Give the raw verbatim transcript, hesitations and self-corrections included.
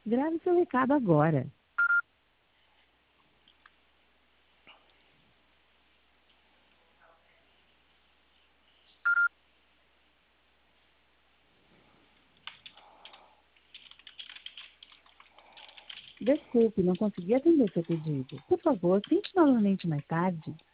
Grave seu recado agora. Desculpe, não consegui atender seu pedido. Por favor, tente novamente mais tarde.